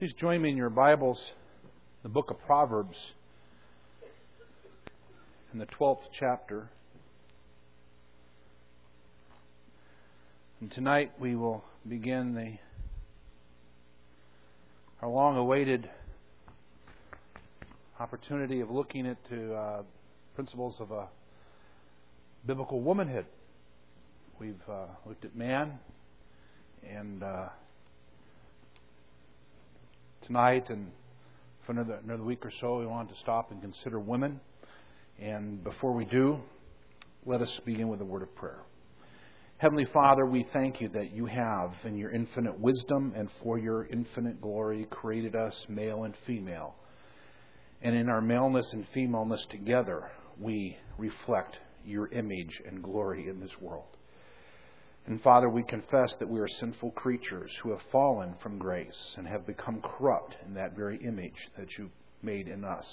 Please join me in your Bibles, the book of Proverbs, in the 12th chapter. And tonight we will begin our long-awaited opportunity of looking at principles of a biblical womanhood. We've looked at man, and tonight and for another week or so we want to stop and consider women. And before we do, let us begin with a word of prayer. Heavenly Father, we thank you that you have, in your infinite wisdom and for your infinite glory, created us male and female. And in our maleness and femaleness together, we reflect your image and glory in this world. And Father, we confess that we are sinful creatures who have fallen from grace and have become corrupt in that very image that you made in us.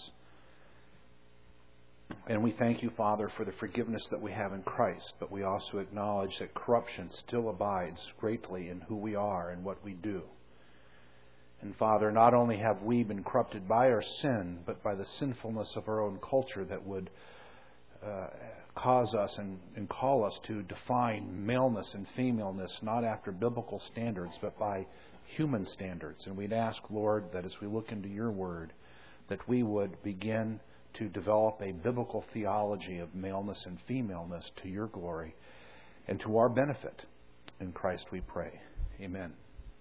And we thank you, Father, for the forgiveness that we have in Christ, but we also acknowledge that corruption still abides greatly in who we are and what we do. And Father, not only have we been corrupted by our sin, but by the sinfulness of our own culture that would cause us and call us to define maleness and femaleness not after biblical standards, but by human standards. And we'd ask, Lord, that as we look into your word, that we would begin to develop a biblical theology of maleness and femaleness to your glory and to our benefit. In Christ we pray. Amen.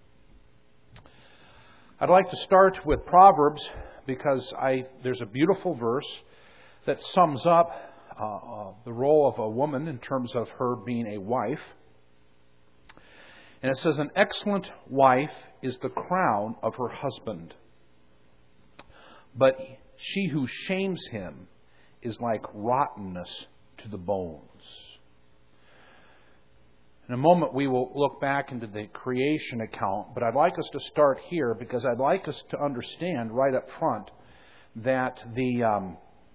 I'd like to start with Proverbs because there's a beautiful verse that sums up the role of a woman in terms of her being a wife. And it says, an excellent wife is the crown of her husband, but she who shames him is like rottenness to the bones. In a moment we will look back into the creation account, but I'd like us to start here because I'd like us to understand right up front that the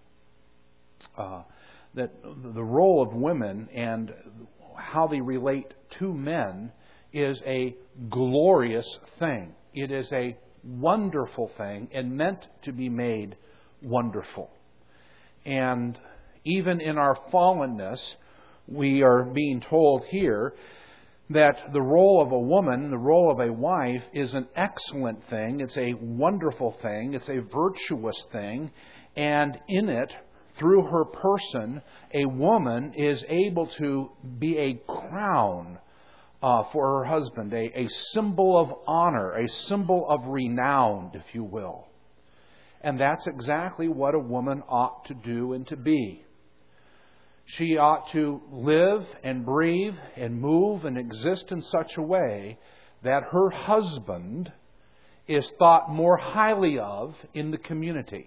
role of women and how they relate to men is a glorious thing. It is a wonderful thing and meant to be made wonderful. And even in our fallenness, we are being told here that the role of a woman, the role of a wife, is an excellent thing. It's a wonderful thing. It's a virtuous thing. And in it, through her person, a woman is able to be a crown for her husband, a symbol of honor, a symbol of renown, if you will. And that's exactly what a woman ought to do and to be. She ought to live and breathe and move and exist in such a way that her husband is thought more highly of in the community.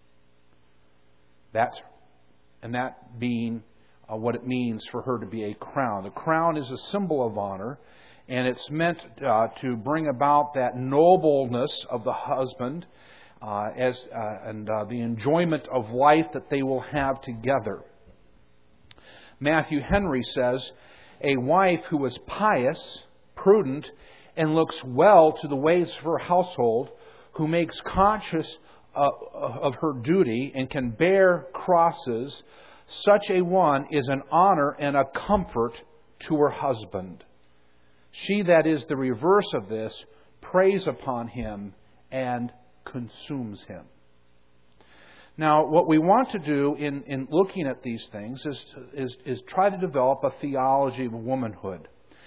That being what it means for her to be a crown. The crown is a symbol of honor, and it's meant to bring about that nobleness of the husband and the enjoyment of life that they will have together. Matthew Henry says, a wife who is pious, prudent, and looks well to the ways of her household, who makes conscious of her duty and can bear crosses, such a one is an honor and a comfort to her husband. She that is the reverse of this preys upon him and consumes him. Now, what we want to do in looking at these things is try to develop a theology of womanhood.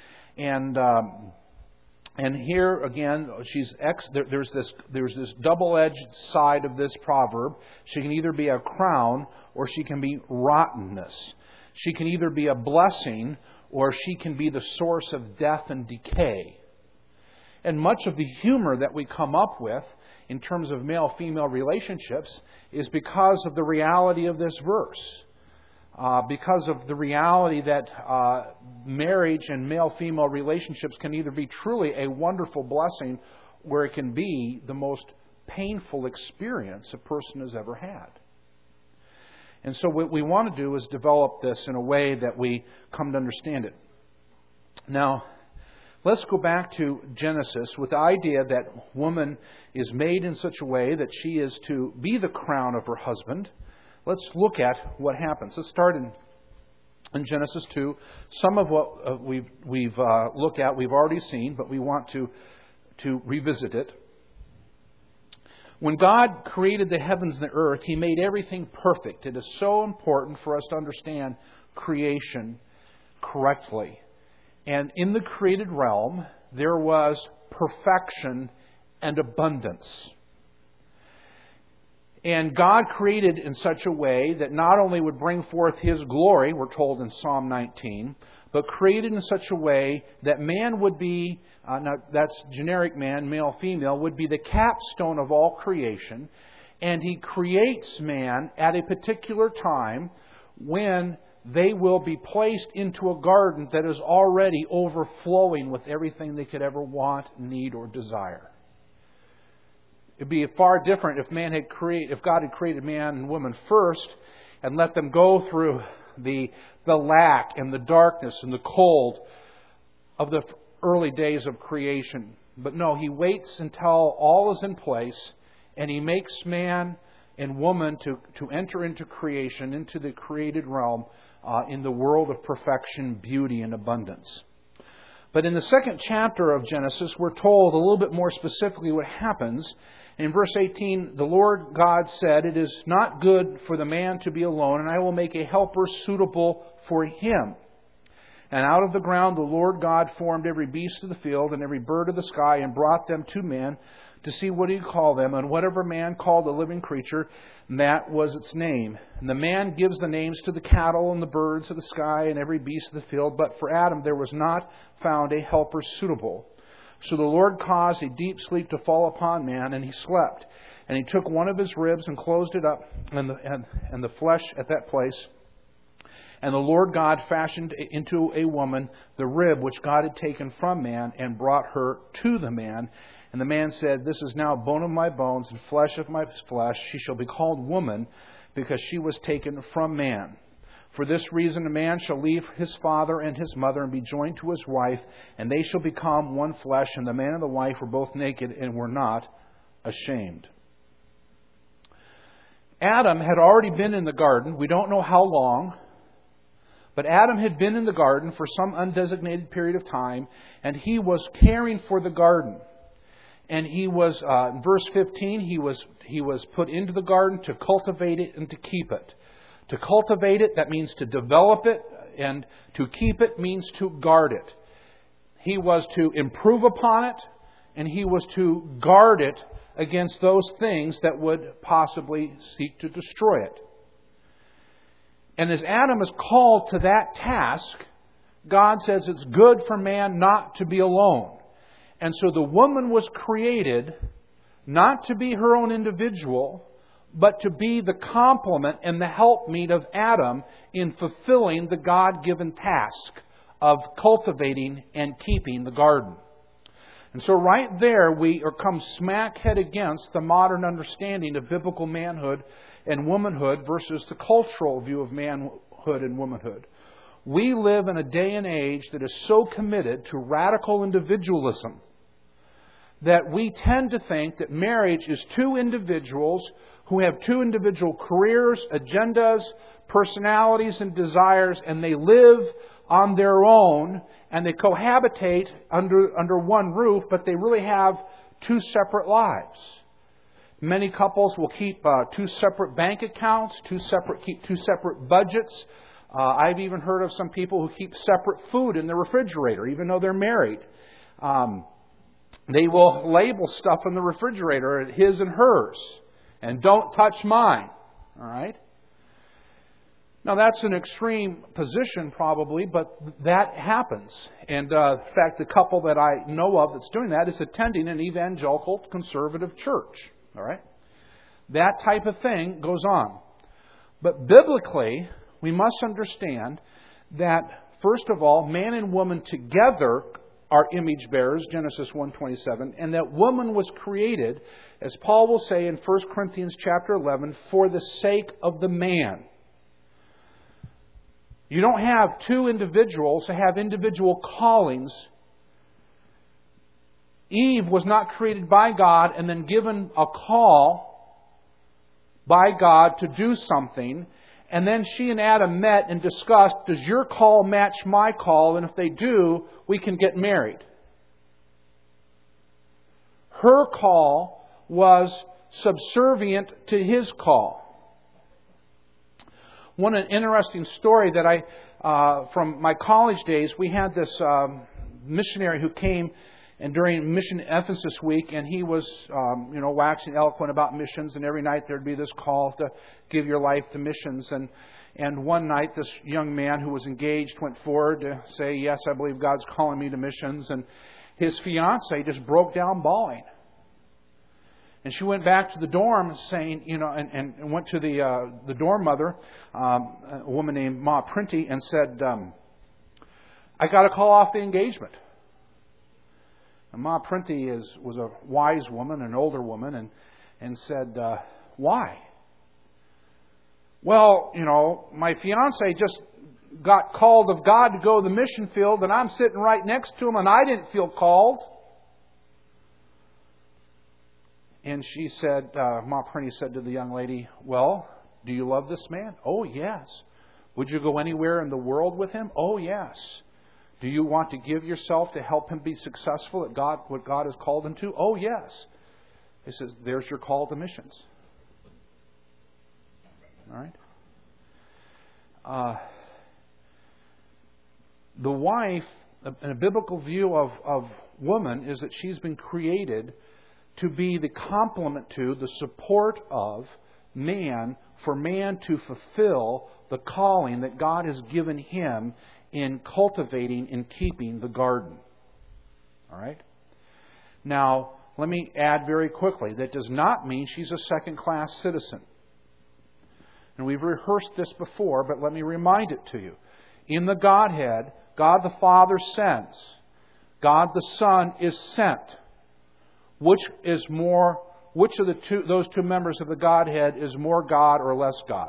And here again, there's this double-edged side of this proverb. She can either be a crown or she can be rottenness. She can either be a blessing or she can be the source of death and decay. And much of the humor that we come up with in terms of male-female relationships is because of the reality of this verse. Because of the reality that marriage and male-female relationships can either be truly a wonderful blessing or it can be the most painful experience a person has ever had. And so what we want to do is develop this in a way that we come to understand it. Now, let's go back to Genesis with the idea that woman is made in such a way that she is to be the crown of her husband. Let's look at what happens. Let's start in Genesis 2. Some of what we've looked at, we've already seen, but we want to revisit it. When God created the heavens and the earth, He made everything perfect. It is so important for us to understand creation correctly. And in the created realm, there was perfection and abundance. And God created in such a way that not only would bring forth His glory, we're told in Psalm 19, but created in such a way that man would be, now that's generic man, male, female, would be the capstone of all creation. And He creates man at a particular time when they will be placed into a garden that is already overflowing with everything they could ever want, need, or desire. It'd be far different if God had created man and woman first and let them go through the lack and the darkness and the cold of the early days of creation. But no, He waits until all is in place, and He makes man and woman to enter into creation, into the created realm, in the world of perfection, beauty, and abundance. But in the second chapter of Genesis, we're told a little bit more specifically what happens. In verse 18, the Lord God said, "It is not good for the man to be alone, and I will make a helper suitable for him." And out of the ground the Lord God formed every beast of the field and every bird of the sky and brought them to man to see what He'd call them. And whatever man called a living creature, that was its name. And the man gives the names to the cattle and the birds of the sky and every beast of the field. But for Adam there was not found a helper suitable. So the Lord caused a deep sleep to fall upon man, and he slept. And He took one of his ribs and closed it up, and the flesh at that place. And the Lord God fashioned into a woman the rib which God had taken from man, and brought her to the man. And the man said, "This is now bone of my bones and flesh of my flesh. She shall be called woman, because she was taken from man. For this reason a man shall leave his father and his mother and be joined to his wife, and they shall become one flesh. And the man and the wife were both naked and were not ashamed." Adam had already been in the garden. We don't know how long, but Adam had been in the garden for some undesignated period of time, and he was caring for the garden. And he was, in verse 15, he was put into the garden to cultivate it and to keep it. To cultivate it, that means to develop it, and to keep it means to guard it. He was to improve upon it, and he was to guard it against those things that would possibly seek to destroy it. And as Adam is called to that task, God says it's good for man not to be alone. And so the woman was created not to be her own individual, but to be the complement and the helpmeet of Adam in fulfilling the God-given task of cultivating and keeping the garden. And so right there we come smack head against the modern understanding of biblical manhood and womanhood versus the cultural view of manhood and womanhood. We live in a day and age that is so committed to radical individualism that we tend to think that marriage is two individuals who have two individual careers, agendas, personalities, and desires, and they live on their own, and they cohabitate under one roof, but they really have two separate lives. Many couples will keep two separate bank accounts, keep two separate budgets. I've even heard of some people who keep separate food in the refrigerator, even though they're married. They will label stuff in the refrigerator his and hers, and don't touch mine. All right? Now that's an extreme position probably, but that happens. And in fact, the couple that I know of that's doing that is attending an evangelical conservative church. All right? That type of thing goes on. But biblically, we must understand that, first of all, man and woman together are image bearers, Genesis 1:27, and that woman was created, as Paul will say in 1 Corinthians chapter 11, for the sake of the man. You don't have two individuals who have individual callings Eve was not created by God and then given a call by God to do something. And then she and Adam met and discussed, does your call match my call? And if they do, we can get married. Her call was subservient to his call. One interesting story that from my college days, we had this missionary who came and during Mission Emphasis Week, and he was, waxing eloquent about missions, and every night there'd be this call to give your life to missions. And one night, this young man who was engaged went forward to say, yes, I believe God's calling me to missions. And his fiancée just broke down bawling. And she went back to the dorm saying, and went to the dorm mother, a woman named Ma Printy, and said, I got to call off the engagement. And Ma Printy was a wise woman, an older woman, and said, why? Well, my fiancé just got called of God to go to the mission field, and I'm sitting right next to him, and I didn't feel called. And she said, Ma Printy said to the young lady, well, do you love this man? Oh, yes. Would you go anywhere in the world with him? Oh, yes. Do you want to give yourself to help him be successful at what God has called him to? Oh, yes. He says, there's your call to missions. All right? The wife, in a biblical view of woman, is that she's been created to be the complement to, the support of man, for man to fulfill the calling that God has given him in cultivating and keeping the garden. All right? Now, let me add very quickly, that does not mean she's a second-class citizen. And we've rehearsed this before, but let me remind it to you. In the Godhead, God the Father sends. God the Son is sent. Which of those two members of the Godhead is more God or less God?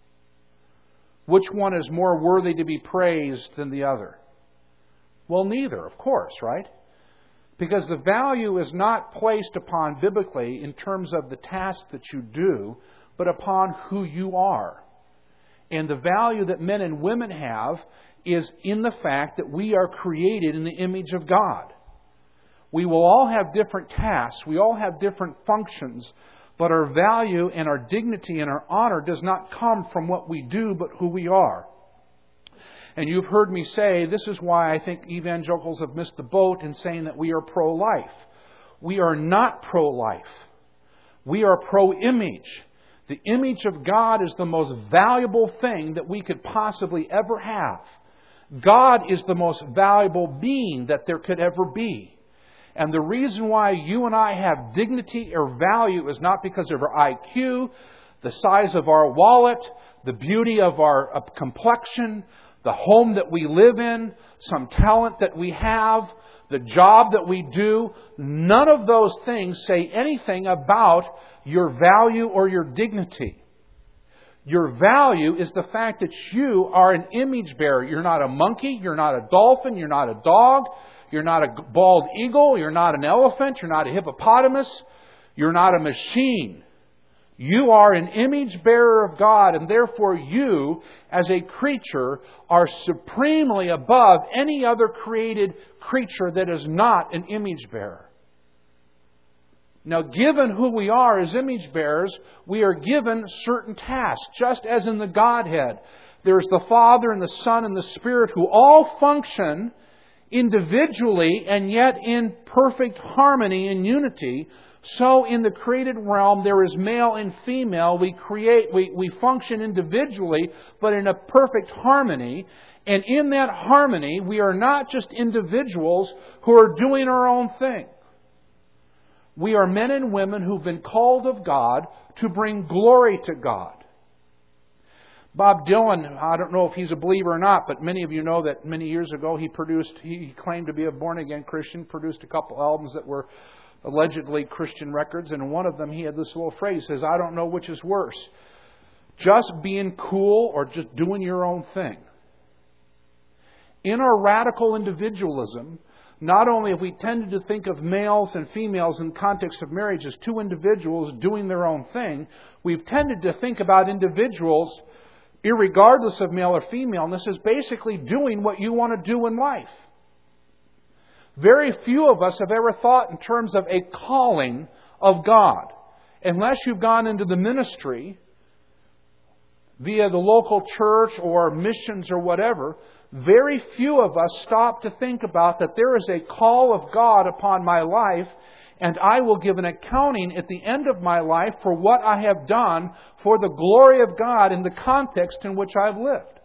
Which one is more worthy to be praised than the other? Well, neither, of course, right? Because the value is not placed upon biblically in terms of the task that you do, but upon who you are. And the value that men and women have is in the fact that we are created in the image of God. We will all have different tasks. We all have different functions. But our value and our dignity and our honor does not come from what we do, but who we are. And you've heard me say, this is why I think evangelicals have missed the boat in saying that we are pro-life. We are not pro-life. We are pro-image. The image of God is the most valuable thing that we could possibly ever have. God is the most valuable being that there could ever be. And the reason why you and I have dignity or value is not because of our IQ, the size of our wallet, the beauty of our complexion, the home that we live in, some talent that we have, the job that we do. None of those things say anything about your value or your dignity. Your value is the fact that you are an image bearer. You're not a monkey, you're not a dolphin, you're not a dog. You're not a bald eagle. You're not an elephant. You're not a hippopotamus. You're not a machine. You are an image bearer of God, and therefore you, as a creature, are supremely above any other created creature that is not an image bearer. Now, given who we are as image bearers, we are given certain tasks, just as in the Godhead. There's the Father and the Son and the Spirit who all function individually and yet in perfect harmony and unity. So in the created realm there is male and female. We function individually but in a perfect harmony. And in that harmony we are not just individuals who are doing our own thing. We are men and women who've been called of God to bring glory to God. Bob Dylan, I don't know if he's a believer or not, but many of you know that many years ago he claimed to be a born-again Christian, produced a couple albums that were allegedly Christian records, and in one of them he had this little phrase, says, I don't know which is worse, just being cool or just doing your own thing. In our radical individualism, not only have we tended to think of males and females in the context of marriage as two individuals doing their own thing, we've tended to think about individuals, irregardless of male or femaleness, as basically doing what you want to do in life. Very few of us have ever thought in terms of a calling of God. Unless you've gone into the ministry via the local church or missions or whatever, very few of us stop to think about that there is a call of God upon my life, and I will give an accounting at the end of my life for what I have done for the glory of God in the context in which I've lived.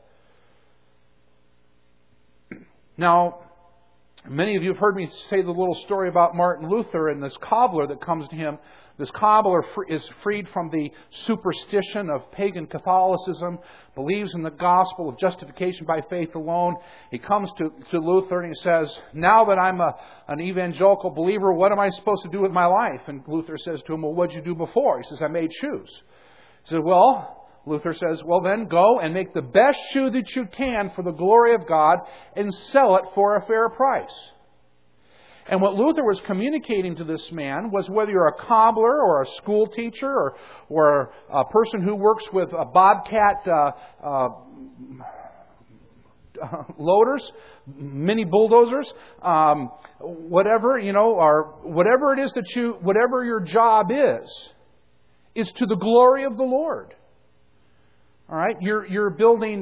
Now, many of you have heard me say the little story about Martin Luther and this cobbler that comes to him. This cobbler is freed from the superstition of pagan Catholicism, believes in the gospel of justification by faith alone. He comes to Luther and he says, now that I'm an evangelical believer, what am I supposed to do with my life? And Luther says to him, well, what did you do before? He says, I made shoes. He says, well, Luther says, well then go and make the best shoe that you can for the glory of God and sell it for a fair price. And what Luther was communicating to this man was whether you're a cobbler or a school teacher or a person who works with a bobcat loaders, mini bulldozers, whatever, or whatever it is whatever your job is to the glory of the Lord. All right, you're building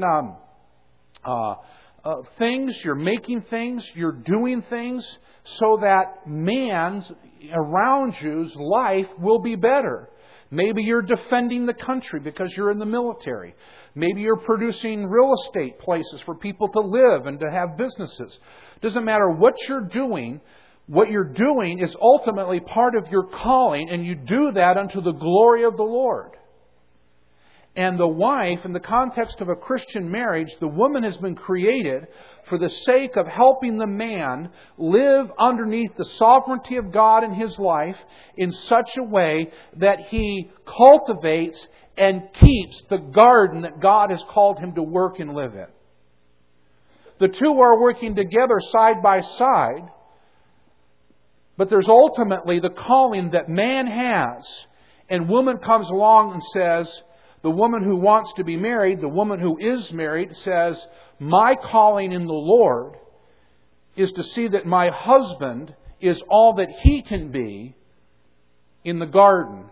things, you're making things, you're doing things so that man's around you's life will be better. Maybe you're defending the country because you're in the military. Maybe you're producing real estate places for people to live and to have businesses. Doesn't matter what you're doing. What you're doing is ultimately part of your calling, and you do that unto the glory of the Lord. And the wife, in the context of a Christian marriage, the woman has been created for the sake of helping the man live underneath the sovereignty of God in his life in such a way that he cultivates and keeps the garden that God has called him to work and live in. The two are working together side by side, but there's ultimately the calling that man has, and woman comes along and says, the woman who wants to be married, the woman who is married, says, my calling in the Lord is to see that my husband is all that he can be in the garden.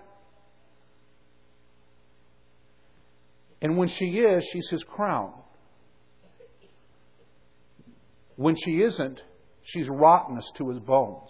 And when she is, she's his crown. When she isn't, she's rottenness to his bones.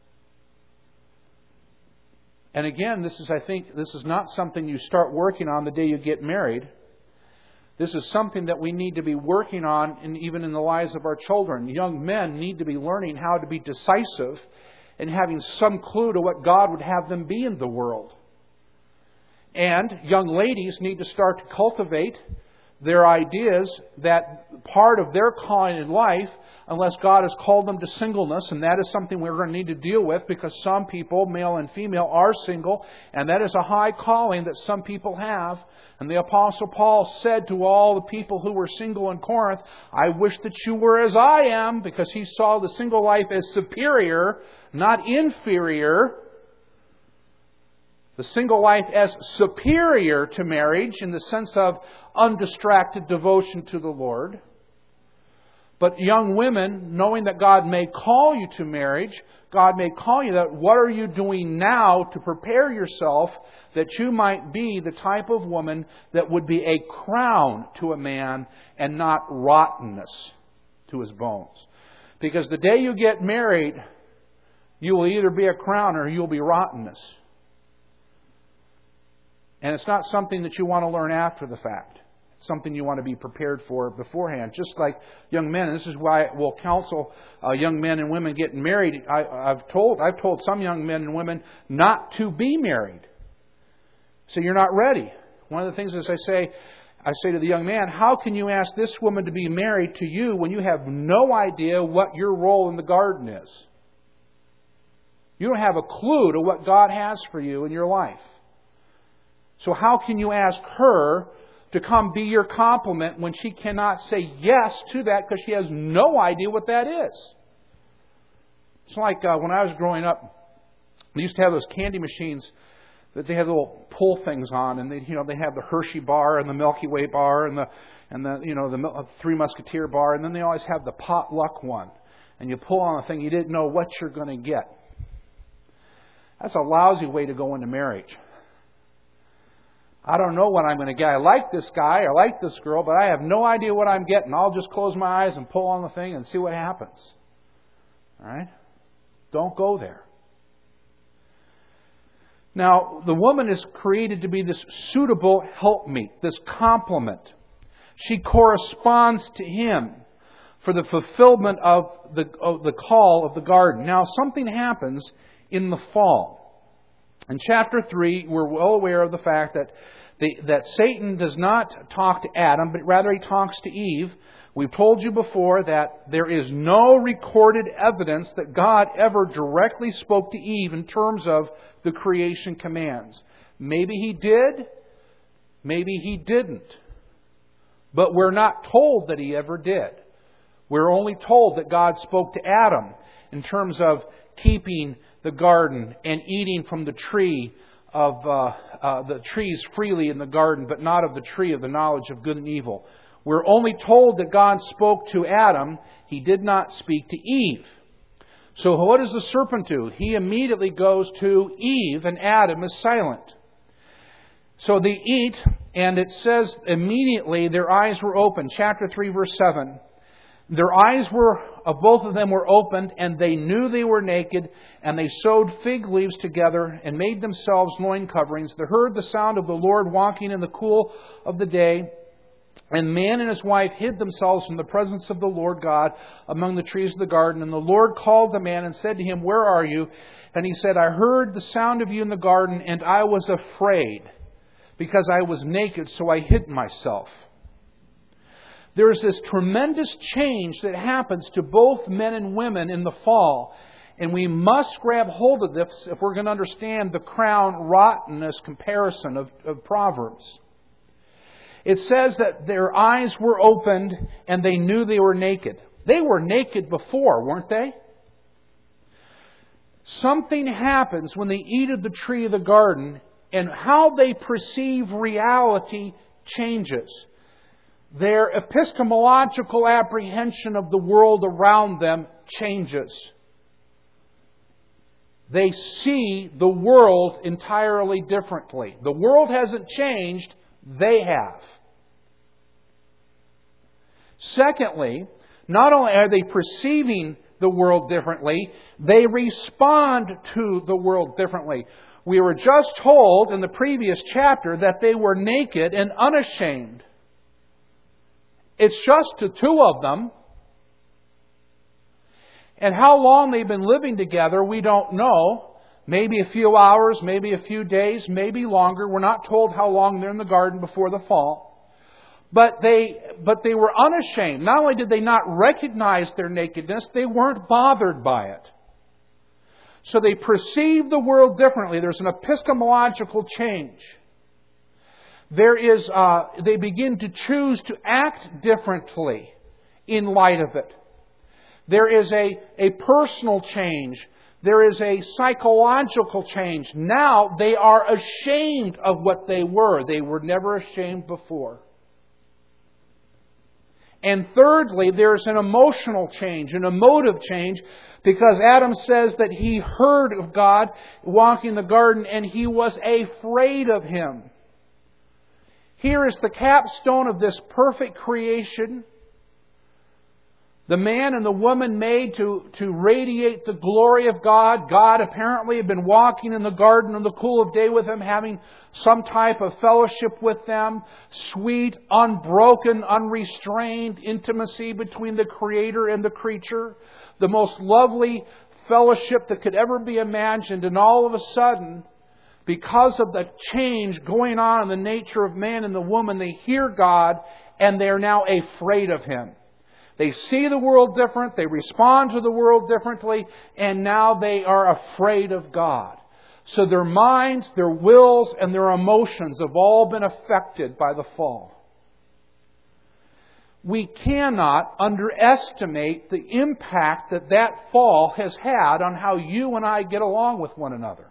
And again, I think this is not something you start working on the day you get married. This is something that we need to be working on even in the lives of our children. Young men need to be learning how to be decisive and having some clue to what God would have them be in the world. And young ladies need to start to cultivate their ideas that part of their calling in life, unless God has called them to singleness, and that is something we're going to need to deal with because some people, male and female, are single, and that is a high calling that some people have. And the Apostle Paul said to all the people who were single in Corinth, I wish that you were as I am, because he saw the single life as superior, not inferior. The single life as superior to marriage in the sense of undistracted devotion to the Lord. But young women, knowing that God may call you to marriage, God may call you that, what are you doing now to prepare yourself that you might be the type of woman that would be a crown to a man and not rottenness to his bones? Because the day you get married, you will either be a crown or you'll be rottenness. And it's not something that you want to learn after the fact. It's something you want to be prepared for beforehand. Just like young men, and this is why we'll counsel young men and women getting married. I've told some young men and women not to be married. So you're not ready. One of the things is I say to the young man, how can you ask this woman to be married to you when you have no idea what your role in the garden is? You don't have a clue to what God has for you in your life. So how can you ask her to come be your complement when she cannot say yes to that because she has no idea what that is? It's like when I was growing up, they used to have those candy machines that they had little pull things on, and they have the Hershey bar and the Milky Way bar and the Three Musketeer bar, and then they always have the potluck one. And you pull on the thing, you didn't know what you're going to get. That's a lousy way to go into marriage. I don't know what I'm going to get. I like this guy, I like this girl, but I have no idea what I'm getting. I'll just close my eyes and pull on the thing and see what happens. All right? Don't go there. Now, the woman is created to be this suitable helpmeet, this complement. She corresponds to him for the fulfillment of the call of the garden. Now, something happens in the fall. In chapter 3, we're well aware of the fact that Satan does not talk to Adam, but rather he talks to Eve. We've told you before that there is no recorded evidence that God ever directly spoke to Eve in terms of the creation commands. Maybe He did, maybe He didn't. But we're not told that He ever did. We're only told that God spoke to Adam in terms of keeping the garden and eating from the tree of the trees freely in the garden, but not of the tree of the knowledge of good and evil. We're only told that God spoke to Adam. He did not speak to Eve. So what does the serpent do? He immediately goes to Eve, and Adam is silent. So they eat, and it says immediately their eyes were opened. Chapter 3, verse 7. Their eyes of both of them were opened, and they knew they were naked, and they sewed fig leaves together and made themselves loin coverings. They heard the sound of the Lord walking in the cool of the day. And man and his wife hid themselves from the presence of the Lord God among the trees of the garden. And the Lord called the man and said to him, "Where are you?" And he said, "I heard the sound of you in the garden, and I was afraid, because I was naked, so I hid myself." There's this tremendous change that happens to both men and women in the fall. And we must grab hold of this if we're going to understand the crown rottenness comparison of Proverbs. It says that their eyes were opened and they knew they were naked. They were naked before, weren't they? Something happens when they eat of the tree of the garden, and how they perceive reality changes. Their epistemological apprehension of the world around them changes. They see the world entirely differently. The world hasn't changed, they have. Secondly, not only are they perceiving the world differently, they respond to the world differently. We were just told in the previous chapter that they were naked and unashamed. It's just the two of them. And how long they've been living together, we don't know. Maybe a few hours, maybe a few days, maybe longer. We're not told how long they're in the garden before the fall. But they were unashamed. Not only did they not recognize their nakedness, they weren't bothered by it. So they perceive the world differently. There's an epistemological change. They begin to choose to act differently in light of it. There is a personal change. There is a psychological change. Now they are ashamed of what they were. They were never ashamed before. And thirdly, there's an emotional change, an emotive change, because Adam says that he heard of God walking in the garden and he was afraid of Him. Here is the capstone of this perfect creation. The man and the woman made to radiate the glory of God. God apparently had been walking in the garden in the cool of day with them, having some type of fellowship with them. Sweet, unbroken, unrestrained intimacy between the Creator and the creature. The most lovely fellowship that could ever be imagined. And all of a sudden, because of the change going on in the nature of man and the woman, they hear God and they're now afraid of Him. They see the world different, they respond to the world differently, and now they are afraid of God. So their minds, their wills, and their emotions have all been affected by the fall. we cannot underestimate the impact that that fall has had on how you and I get along with one another.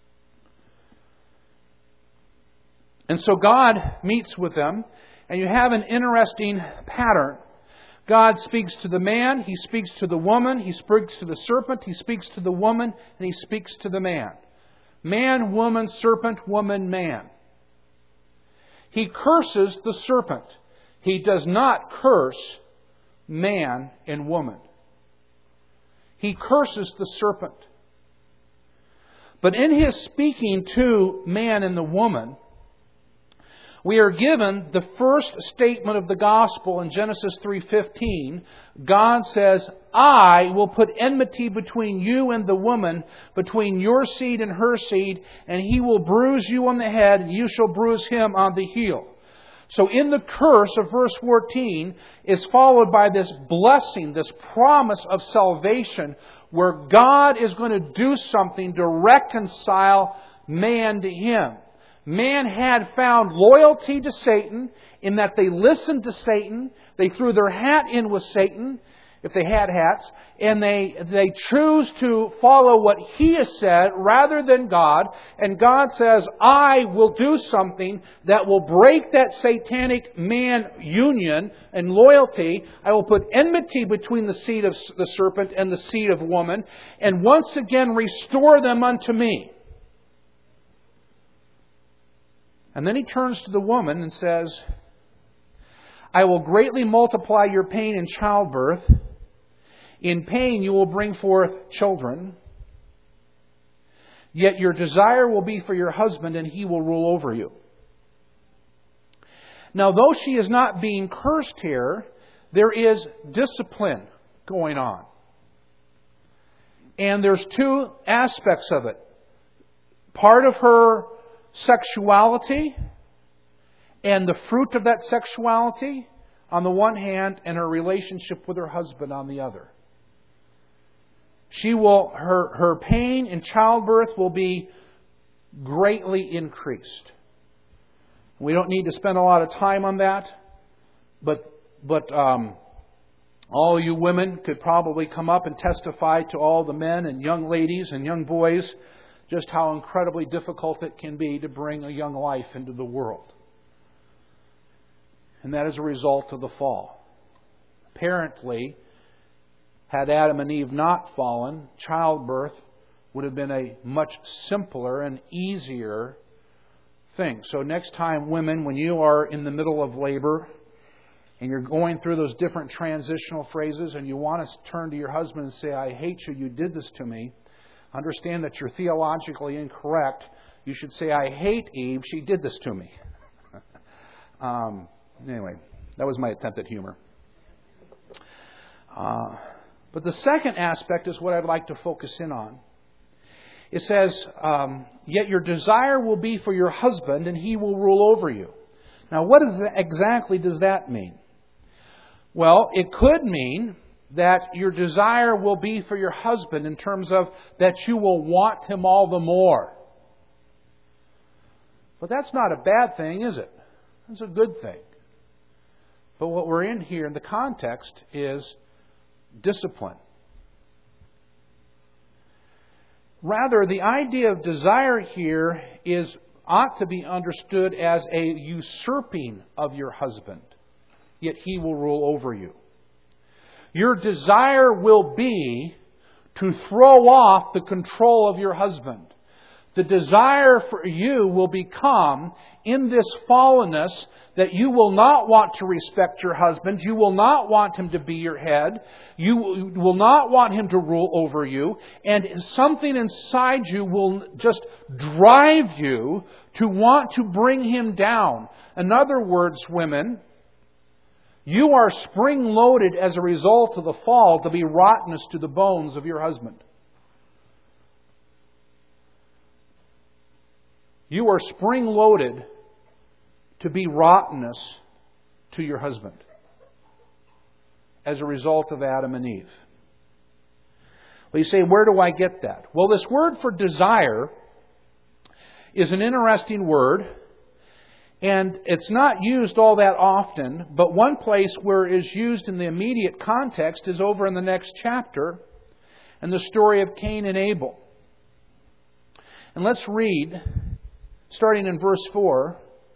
And so God meets with them, and you have an interesting pattern. God speaks to the man, He speaks to the woman, He speaks to the serpent, He speaks to the woman, and He speaks to the man. Man, woman, serpent, woman, man. He curses the serpent. He does not curse man and woman. He curses the serpent. But in His speaking to man and the woman, we are given the first statement of the gospel in Genesis 3:15. God says, I will put enmity between you and the woman, between your seed and her seed, and he will bruise you on the head, and you shall bruise him on the heel. So in the curse of verse 14 is followed by this blessing, this promise of salvation, where God is going to do something to reconcile man to Him. Man had found loyalty to Satan in that they listened to Satan, they threw their hat in with Satan, if they had hats, and they choose to follow what he has said rather than God. And God says, I will do something that will break that satanic man union and loyalty. I will put enmity between the seed of the serpent and the seed of woman, and once again restore them unto me. And then He turns to the woman and says, I will greatly multiply your pain in childbirth. In pain you will bring forth children. Yet your desire will be for your husband, and he will rule over you. Now, though she is not being cursed here, there is discipline going on. And there's two aspects of it. Part of her sexuality and the fruit of that sexuality on the one hand, and her relationship with her husband on the other. Her pain in childbirth will be greatly increased. We don't need to spend a lot of time on that, but all you women could probably come up and testify to all the men and young ladies and young boys just how incredibly difficult it can be to bring a young life into the world. And that is a result of the fall. Apparently, had Adam and Eve not fallen, childbirth would have been a much simpler and easier thing. So next time, women, when you are in the middle of labor and you're going through those different transitional phrases and you want to turn to your husband and say, I hate you, you did this to me, understand that you're theologically incorrect. You should say, I hate Eve, she did this to me. Anyway, that was my attempt at humor. But the second aspect is what I'd like to focus in on. It says, yet your desire will be for your husband, and he will rule over you. Now, what exactly does that mean? Well, it could mean that your desire will be for your husband in terms of that you will want him all the more. But that's not a bad thing, is it? It's a good thing. But what we're in here in the context is discipline. Rather, the idea of desire here ought to be understood as a usurping of your husband, yet he will rule over you. Your desire will be to throw off the control of your husband. The desire for you will become, in this fallenness, that you will not want to respect your husband. You will not want him to be your head. You will not want him to rule over you. And something inside you will just drive you to want to bring him down. In other words, women, you are spring-loaded as a result of the fall to be rottenness to the bones of your husband. You are spring-loaded to be rottenness to your husband as a result of Adam and Eve. Well, you say, where do I get that? Well, this word for desire is an interesting word, And it's not used all that often, but one place where it is used in the immediate context is over in the next chapter, and the story of Cain and Abel. And let's read, starting in verse 4.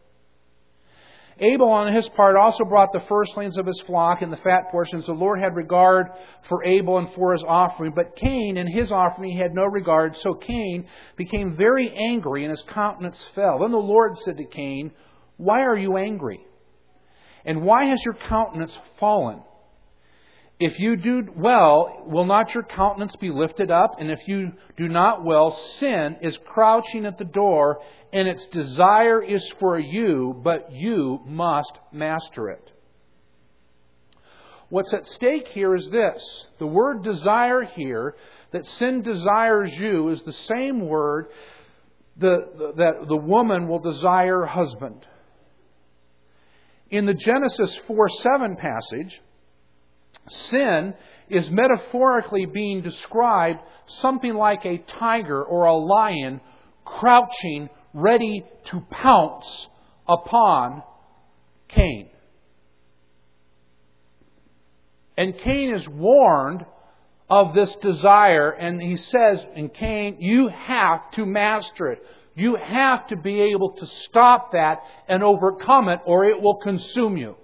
Abel on his part also brought the firstlings of his flock and the fat portions. The Lord had regard for Abel and for his offering, but Cain and his offering he had no regard. So Cain became very angry and his countenance fell. Then the Lord said to Cain, "Why are you angry? And why has your countenance fallen? If you do well, will not your countenance be lifted up? And if you do not well, sin is crouching at the door, and its desire is for you, but you must master it." What's at stake here is this. The word desire here, that sin desires you, is the same word that the woman will desire her husband. In the Genesis 4:7 passage, sin is metaphorically being described something like a tiger or a lion crouching, ready to pounce upon Cain. And Cain is warned of this desire, and he says, "And Cain, you have to master it. You have to be able to stop that and overcome it, or it will consume you."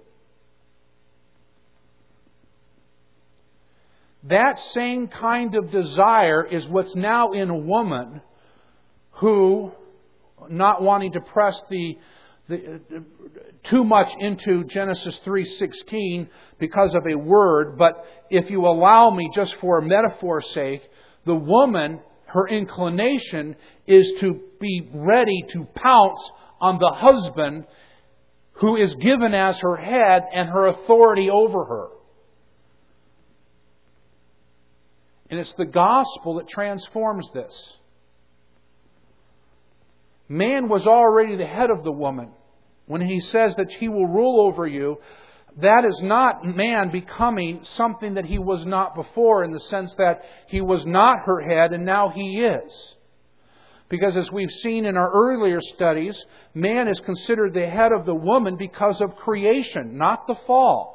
That same kind of desire is what's now in a woman who, not wanting to press too much into Genesis 3:16 because of a word, but if you allow me, just for metaphor's sake, the woman, her inclination is to be ready to pounce on the husband who is given as her head and her authority over her. And it's the gospel that transforms this. Man was already the head of the woman. When he says that he will rule over you, that is not man becoming something that he was not before, in the sense that he was not her head and now he is. Because as we've seen in our earlier studies, man is considered the head of the woman because of creation, not the fall.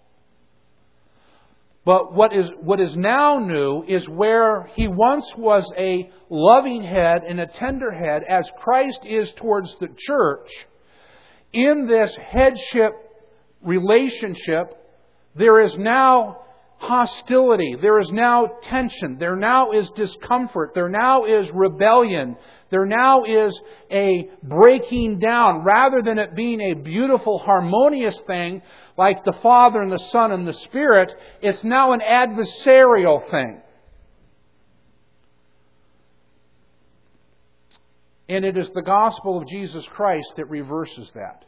But what is now new is where he once was a loving head and a tender head, as Christ is towards the church. In this headship relationship, there is now hostility. There is now tension. There now is discomfort. There now is rebellion. There now is a breaking down. Rather than it being a beautiful, harmonious thing, like the Father and the Son and the Spirit, it's now an adversarial thing. And it is the gospel of Jesus Christ that reverses that.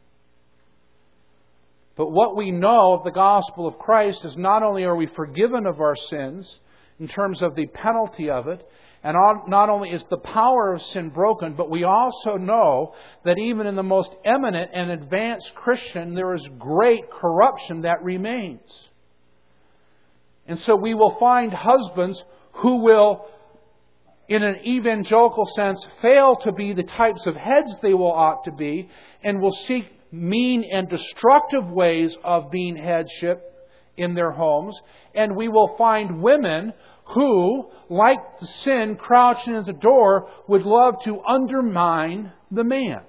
But what we know of the gospel of Christ is not only are we forgiven of our sins in terms of the penalty of it, and not only is the power of sin broken, but we also know that even in the most eminent and advanced Christian, there is great corruption that remains. And so we will find husbands who will, in an evangelical sense, fail to be the types of heads they will ought to be, and will seek mean and destructive ways of being headship in their homes. And we will find women who, like the sin crouching at the door, would love to undermine the man.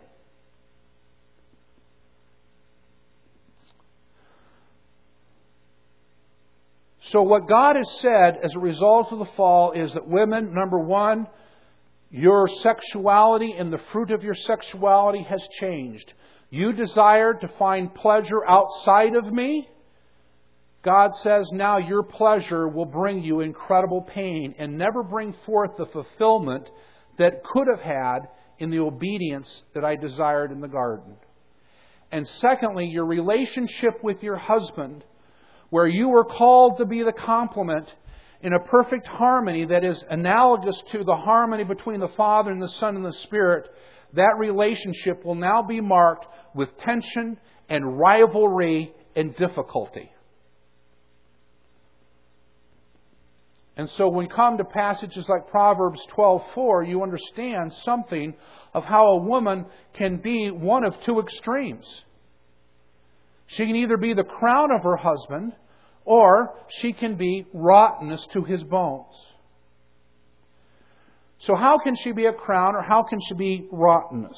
So what God has said as a result of the fall is that women, number one, your sexuality and the fruit of your sexuality has changed. You desired to find pleasure outside of me. God says now your pleasure will bring you incredible pain and never bring forth the fulfillment that could have had in the obedience that I desired in the garden. And secondly, your relationship with your husband, where you were called to be the complement in a perfect harmony that is analogous to the harmony between the Father and the Son and the Spirit, that relationship will now be marked with tension and rivalry and difficulty. And so when we come to passages like Proverbs 12:4, you understand something of how a woman can be one of two extremes. She can either be the crown of her husband, or she can be rottenness to his bones. So how can she be a crown, or how can she be rottenness?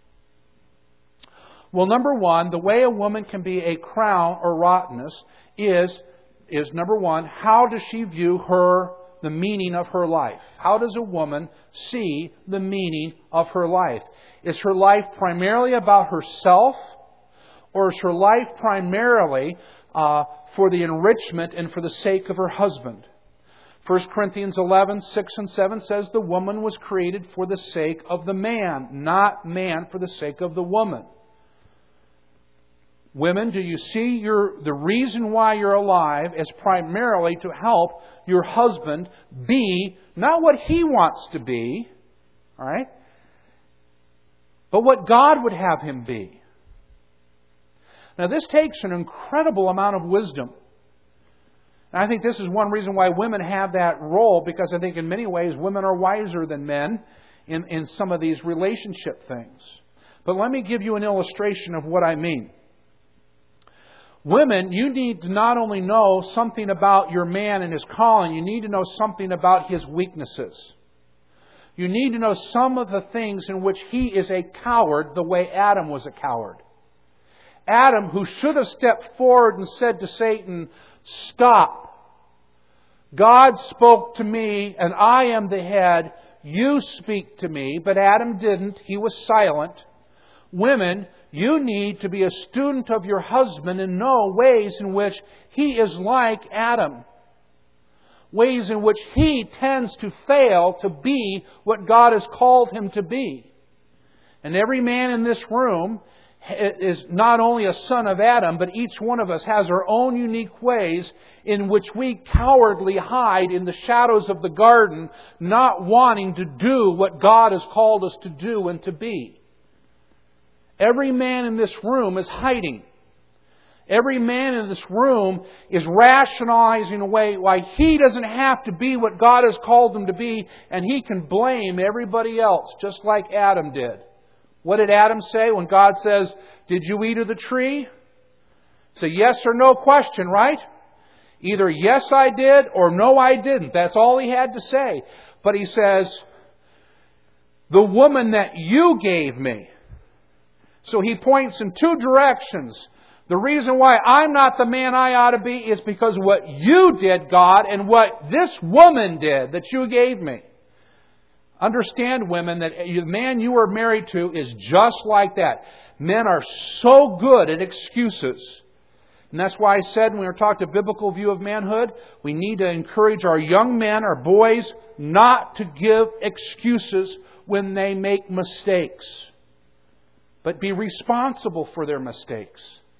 Well, number one, the way a woman can be a crown or rottenness is number one, how does she view the meaning of her life? How does a woman see the meaning of her life? Is her life primarily about herself, or is her life primarily for the enrichment and for the sake of her husband? 1 Corinthians 11:6 and 7 says the woman was created for the sake of the man, not man for the sake of the woman. Women, do you see the reason why you're alive is primarily to help your husband be not what he wants to be, all right, but what God would have him be. Now, this takes an incredible amount of wisdom. And I think this is one reason why women have that role, because I think in many ways women are wiser than men in some of these relationship things. But let me give you an illustration of what I mean. Women, you need to not only know something about your man and his calling, you need to know something about his weaknesses. You need to know some of the things in which he is a coward the way Adam was a coward. Adam, who should have stepped forward and said to Satan, "Stop. God spoke to me and I am the head. You speak to me." But Adam didn't. He was silent. Women, you need to be a student of your husband and know ways in which he is like Adam. Ways in which he tends to fail to be what God has called him to be. And every man in this room is not only a son of Adam, but each one of us has our own unique ways in which we cowardly hide in the shadows of the garden, not wanting to do what God has called us to do and to be. Every man in this room is hiding. Every man in this room is rationalizing away why he doesn't have to be what God has called him to be, and he can blame everybody else, just like Adam did. What did Adam say when God says, "Did you eat of the tree?" It's a yes or no question, right? Either yes I did or no I didn't. That's all he had to say. But he says, "The woman that you gave me." So he points in two directions. The reason why I'm not the man I ought to be is because of what you did, God, and what this woman did that you gave me. Understand, women, that the man you are married to is just like that. Men are so good at excuses. And that's why I said when we were talking a biblical view of manhood, we need to encourage our young men, our boys, not to give excuses when they make mistakes, but be responsible for their mistakes.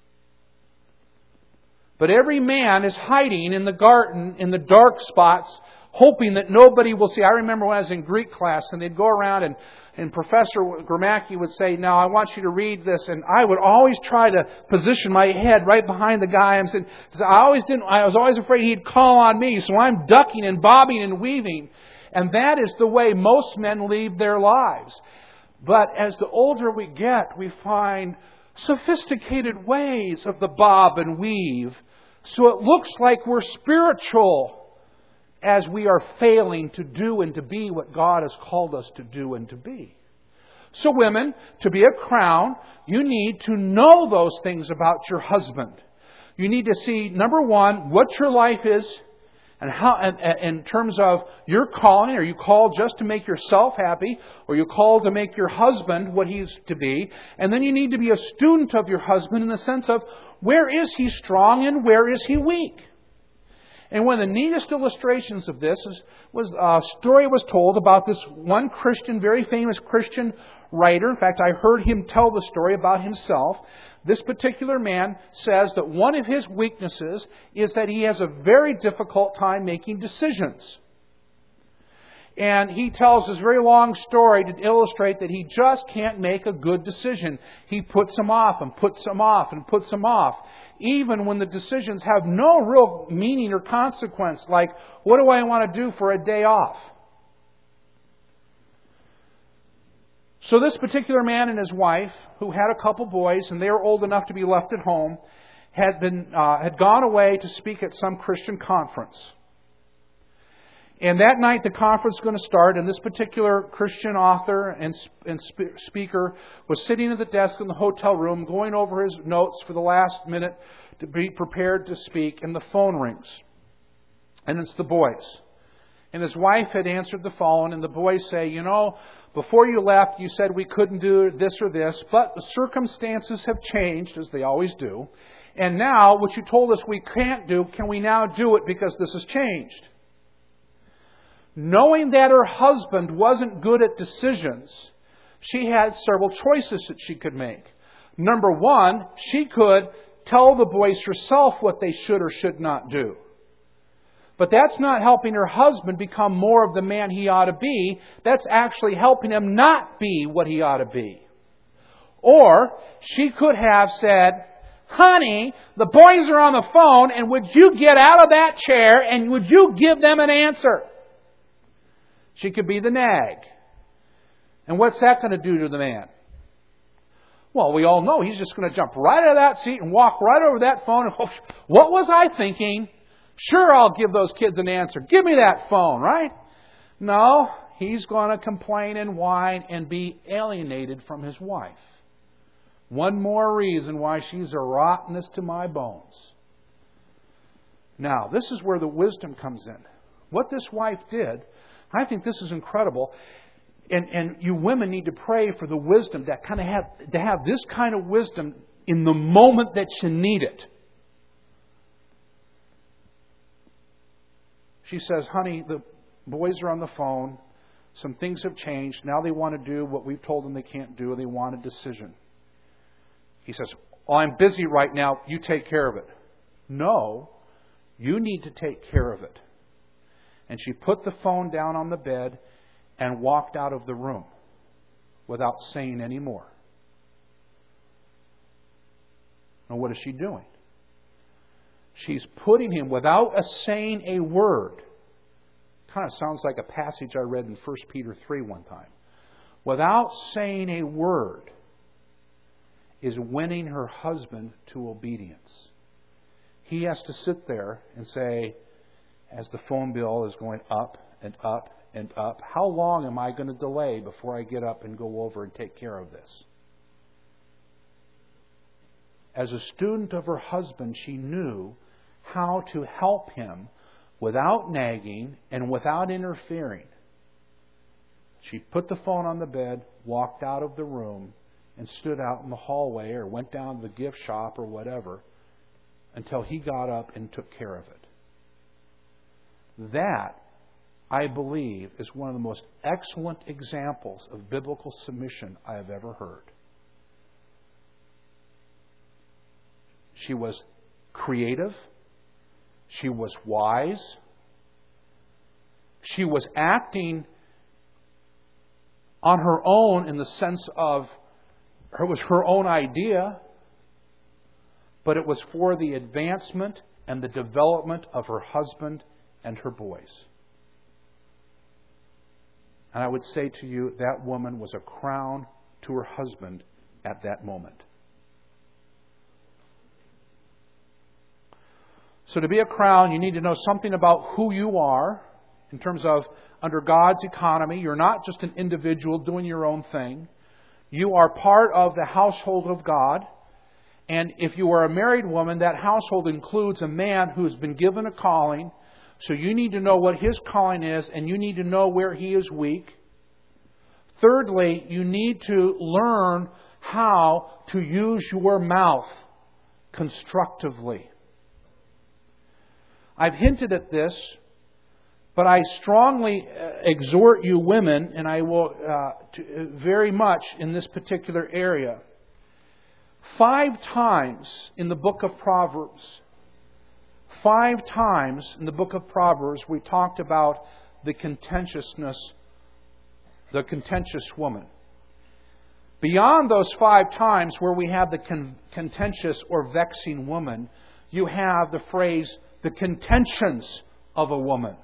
But every man is hiding in the garden, in the dark spots, hoping that nobody will see. I remember when I was in Greek class and they'd go around and Professor Gramacki would say, "Now I want you to read this." And I would always try to position my head right behind the guy. I was always afraid he'd call on me. So I'm ducking and bobbing and weaving. And that is the way most men lead their lives. But as the older we get, we find sophisticated ways of the bob and weave. So it looks like we're spiritual as we are failing to do and to be what God has called us to do and to be. So women, to be a crown, you need to know those things about your husband. You need to see, number one, what your life is, and how, in terms of your calling. Are you called just to make yourself happy? Or are you called to make your husband what he's to be? And then you need to be a student of your husband in the sense of where is he strong and where is he weak? And one of the neatest illustrations of this was a story was told about this one Christian, very famous Christian writer. In fact, I heard him tell the story about himself. This particular man says that one of his weaknesses is that he has a very difficult time making decisions. And he tells this very long story to illustrate that he just can't make a good decision. He puts them off and puts them off and puts them off. Even when the decisions have no real meaning or consequence, like, what do I want to do for a day off? So this particular man and his wife, who had a couple boys, and they were old enough to be left at home, had gone away to speak at some Christian conference. And that night the conference was going to start, and this particular Christian author and speaker was sitting at the desk in the hotel room going over his notes for the last minute to be prepared to speak, and the phone rings. And it's the boys. And his wife had answered the phone, and the boys say, you know, before you left you said we couldn't do this or this, but the circumstances have changed, as they always do. And now what you told us we can't do, can we now do it because this has changed? Knowing that her husband wasn't good at decisions, she had several choices that she could make. Number one, she could tell the boys herself what they should or should not do. But that's not helping her husband become more of the man he ought to be. That's actually helping him not be what he ought to be. Or she could have said, honey, the boys are on the phone, and would you get out of that chair and would you give them an answer? She could be the nag. And what's that going to do to the man? Well, we all know he's just going to jump right out of that seat and walk right over that phone. And, what was I thinking? Sure, I'll give those kids an answer. Give me that phone, right? No, he's going to complain and whine and be alienated from his wife. One more reason why she's a rottenness to my bones. Now, this is where the wisdom comes in. What this wife did, I think this is incredible. And you women need to pray for the wisdom that to have this kind of wisdom in the moment that you need it. She says, honey, the boys are on the phone. Some things have changed. Now they want to do what we've told them they can't do, and they want a decision. He says, oh, I'm busy right now. You take care of it. No, you need to take care of it. And she put the phone down on the bed and walked out of the room without saying any more. Now, what is she doing? She's putting him, without saying a word. Kind of sounds like a passage I read in 1 Peter 3 one time. Without saying a word, is winning her husband to obedience. He has to sit there and say, as the phone bill is going up and up and up, how long am I going to delay before I get up and go over and take care of this? As a student of her husband, she knew how to help him without nagging and without interfering. She put the phone on the bed, walked out of the room, and stood out in the hallway or went down to the gift shop or whatever until he got up and took care of it. That, I believe, is one of the most excellent examples of biblical submission I have ever heard. She was creative. She was wise. She was acting on her own in the sense of it was her own idea, but it was for the advancement and the development of her husband and her boys. And I would say to you, that woman was a crown to her husband at that moment. So to be a crown, you need to know something about who you are in terms of under God's economy. You're not just an individual doing your own thing. You are part of the household of God. And if you are a married woman, that household includes a man who's been given a calling. So you need to know what his calling is, and you need to know where he is weak. Thirdly, you need to learn how to use your mouth constructively. I've hinted at this, but I strongly exhort you women, and I will very much in this particular area. 5 times in the book of Proverbs, 5 times in the book of Proverbs, we talked about the contentious woman. Beyond those 5 times where we have the contentious or vexing woman, you have the phrase, the contentions of a woman.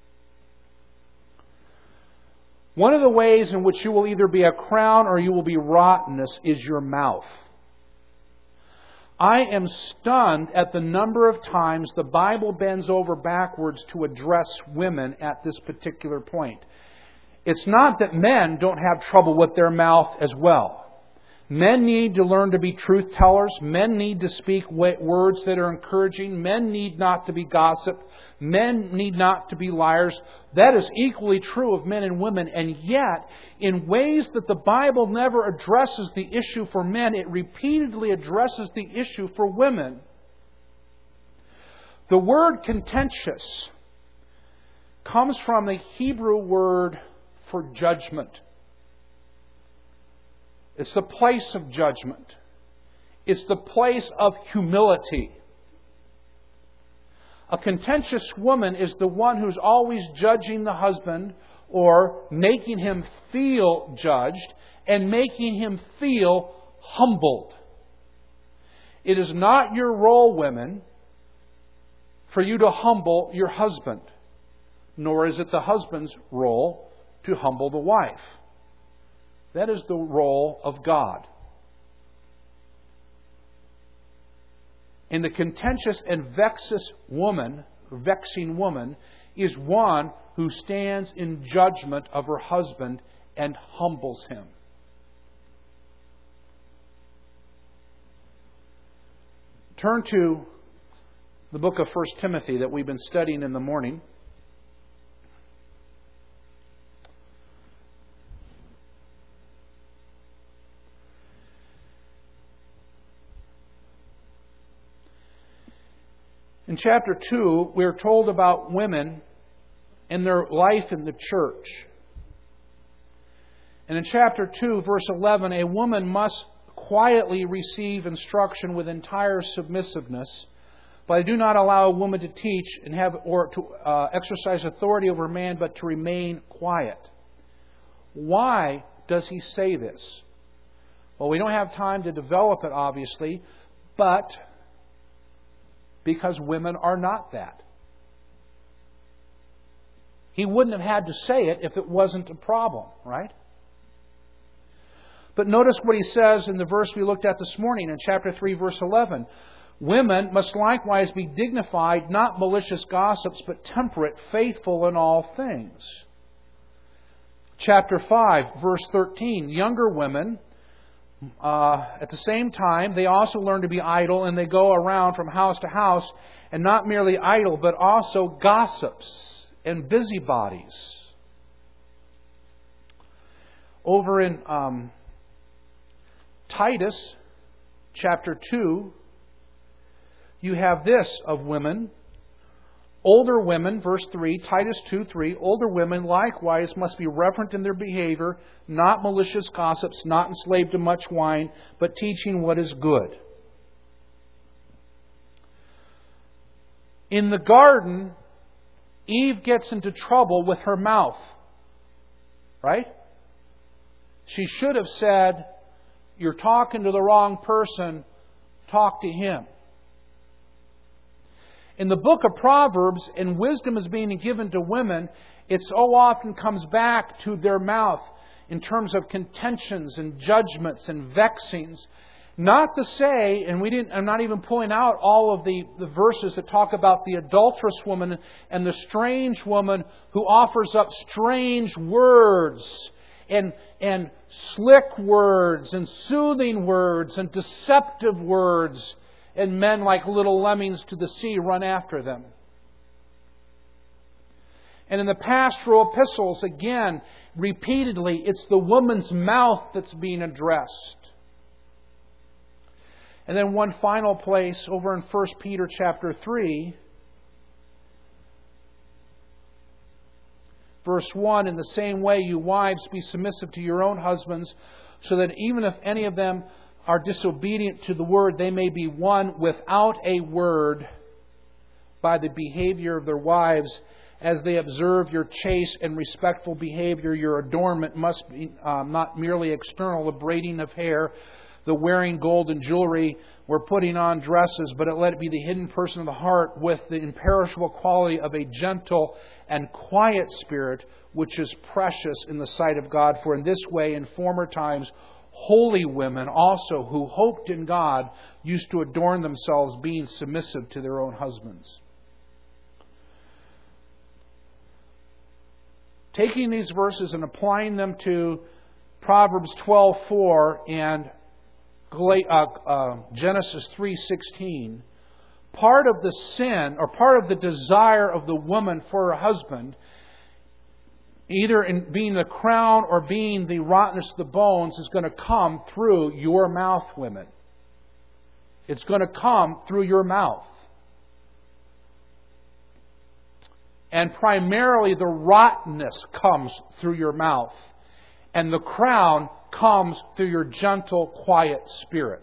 One of the ways in which you will either be a crown or you will be rottenness is your mouth. I am stunned at the number of times the Bible bends over backwards to address women at this particular point. It's not that men don't have trouble with their mouth as well. Men need to learn to be truth tellers. Men need to speak words that are encouraging. Men need not to be gossip. Men need not to be liars. That is equally true of men and women. And yet, in ways that the Bible never addresses the issue for men, it repeatedly addresses the issue for women. The word contentious comes from the Hebrew word for judgment. It's the place of judgment. It's the place of humility. A contentious woman is the one who's always judging the husband or making him feel judged and making him feel humbled. It is not your role, women, for you to humble your husband, nor is it the husband's role to humble the wife. That is the role of God. And the contentious and vexing woman is one who stands in judgment of her husband and humbles him. Turn to the book of 1 Timothy that we've been studying in the morning. In chapter 2, we are told about women and their life in the church. And in chapter 2, verse 11, a woman must quietly receive instruction with entire submissiveness, but I do not allow a woman to teach and have or to exercise authority over a man, but to remain quiet. Why does he say this? Well, we don't have time to develop it, obviously, but because women are not that. He wouldn't have had to say it if it wasn't a problem, right? But notice what he says in the verse we looked at this morning in chapter 3, verse 11. Women must likewise be dignified, not malicious gossips, but temperate, faithful in all things. Chapter 5, verse 13. Younger women, at the same time, they also learn to be idle, and they go around from house to house, and not merely idle, but also gossips and busybodies. Over in Titus, chapter 2, you have this of women. Older women, verse 3, Titus 2:3, older women likewise must be reverent in their behavior, not malicious gossips, not enslaved to much wine, but teaching what is good. In the garden, Eve gets into trouble with her mouth. Right? She should have said, "You're talking to the wrong person, talk to him." In the book of Proverbs, and wisdom is being given to women, it so often comes back to their mouth in terms of contentions and judgments and vexings. Not to say, and I'm not even pulling out all of the verses that talk about the adulterous woman and the strange woman who offers up strange words and slick words and soothing words and deceptive words. And men like little lemmings to the sea run after them. And in the pastoral epistles, again, repeatedly, it's the woman's mouth that's being addressed. And then one final place over in 1 Peter chapter 3, verse 1, in the same way, you wives, be submissive to your own husbands, so that even if any of them are disobedient to the word, they may be won without a word by the behavior of their wives, as they observe your chaste and respectful behavior. Your adornment must be not merely external, the braiding of hair, the wearing gold and jewelry, we're putting on dresses, but let it be the hidden person of the heart with the imperishable quality of a gentle and quiet spirit, which is precious in the sight of God. For in this way, in former times, holy women also who hoped in God used to adorn themselves, being submissive to their own husbands. Taking these verses and applying them to Proverbs 12:4 and Genesis 3:16, part of the sin or part of the desire of the woman for her husband, either in being the crown or being the rottenness of the bones, is going to come through your mouth, women. It's going to come through your mouth. And primarily the rottenness comes through your mouth. And the crown comes through your gentle, quiet spirit.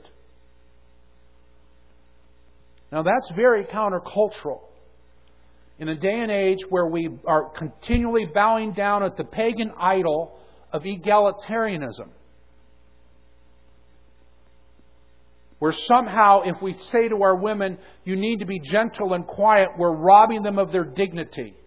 Now that's very countercultural. In a day and age where we are continually bowing down at the pagan idol of egalitarianism, where somehow if we say to our women, you need to be gentle and quiet, we're robbing them of their dignity.